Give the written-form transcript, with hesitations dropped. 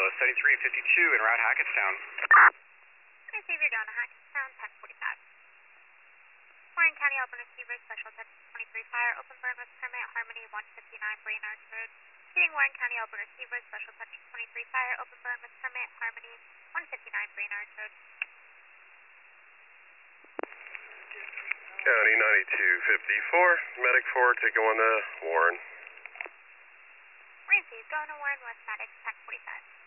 ambulance 7352 en route Hackettstown. Receive your down to Hackettstown, 1045. Warren County Open Receiver, Special Attention 23 Fire, open burn with permit, Harmony 159 Brainerd Road. Reading Warren County Open Receiver, Special Attention 23 Fire, open burn with permit, Harmony 159 Brainerd Road. County 9254, Medic 4, take on to Warren. Receive, going to Warren, West Medic, 1045.